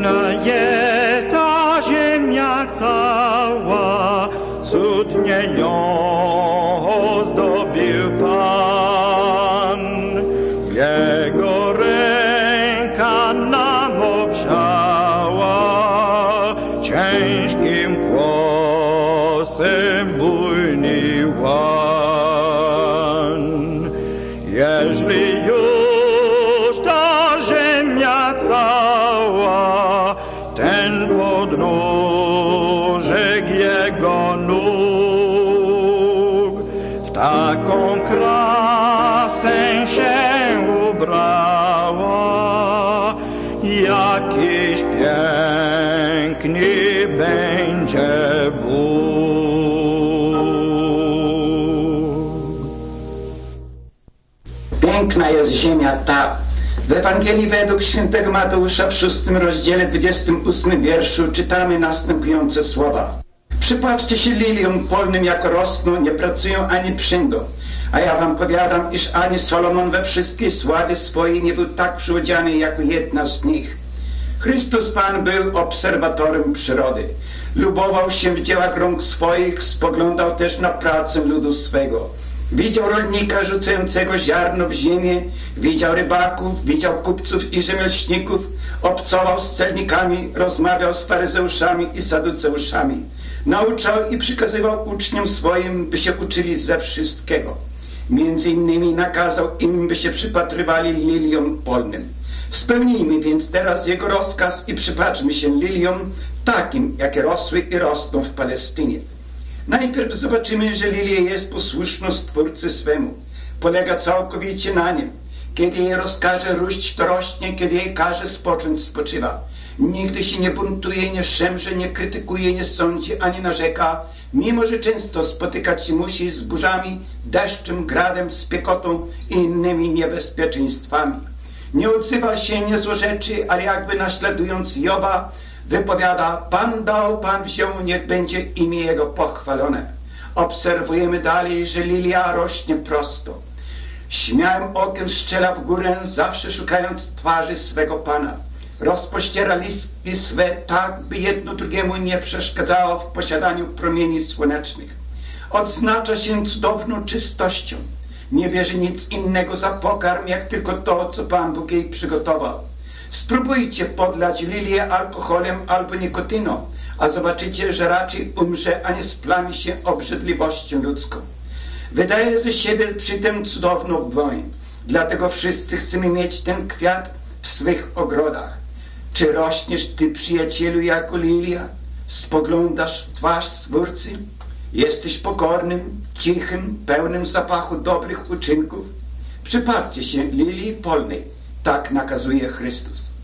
Piękna jest ta ziemia cała, cudnie ją ozdobił Pan. Jego ręka nam obsiała, ciężkim głosem bujny łan. Jeżli już ta ziemia cała, ten podnóżek jego nóg w taką krasę się ubrała, jakiś piękny będzie Bóg. Piękna jest ziemia ta. W Ewangelii według świętego Mateusza w 6 rozdziale 28 wierszu czytamy następujące słowa. Przypatrzcie się liliom polnym, jak rosną, nie pracują ani przędą. A ja wam powiadam, iż ani Solomon we wszystkiej sławie swojej nie był tak przyodziany jako jedna z nich. Chrystus Pan był obserwatorem przyrody. Lubował się w dziełach rąk swoich, spoglądał też na pracę ludu swego. Widział rolnika rzucającego ziarno w ziemię, widział rybaków, widział kupców i rzemieślników, obcował z celnikami, rozmawiał z faryzeuszami i saduceuszami. Nauczał i przykazywał uczniom swoim, by się uczyli ze wszystkiego. Między innymi nakazał im, by się przypatrywali liliom polnym. Spełnijmy więc teraz jego rozkaz i przypatrzmy się liliom takim, jakie rosły i rosną w Palestynie. Najpierw zobaczymy, że lilia jest posłuszna Stwórcy swemu. Polega całkowicie na nim. Kiedy jej rozkaże róść, to rośnie, kiedy jej każe spocząć, spoczywa. Nigdy się nie buntuje, nie szemrze, nie krytykuje, nie sądzi, ani narzeka, mimo że często spotykać się musi z burzami, deszczem, gradem, spiekotą i innymi niebezpieczeństwami. Nie odzywa się, nie złorzeczy, ale jakby naśladując Joba, wypowiada: Pan dał, Pan wziął, niech będzie imię Jego pochwalone. Obserwujemy dalej, że lilia rośnie prosto. Śmiałym okiem strzela w górę, zawsze szukając twarzy swego Pana. Rozpościera listki swe tak, by jedno drugiemu nie przeszkadzało w posiadaniu promieni słonecznych. Odznacza się cudowną czystością. Nie bierze nic innego za pokarm, jak tylko to, co Pan Bóg jej przygotował. Spróbujcie podlać lilię alkoholem albo nikotyną, a zobaczycie, że raczej umrze, a nie splami się obrzydliwością ludzką. Wydaje ze siebie przy tym cudowną woń. Dlatego wszyscy chcemy mieć ten kwiat w swych ogrodach. Czy rośniesz ty, przyjacielu, jako lilia? Spoglądasz w twarz Stwórcy? Jesteś pokornym, cichym, pełnym zapachu dobrych uczynków? Przypatrzcie się lilii polnej. Tak nakazuje Chrystus.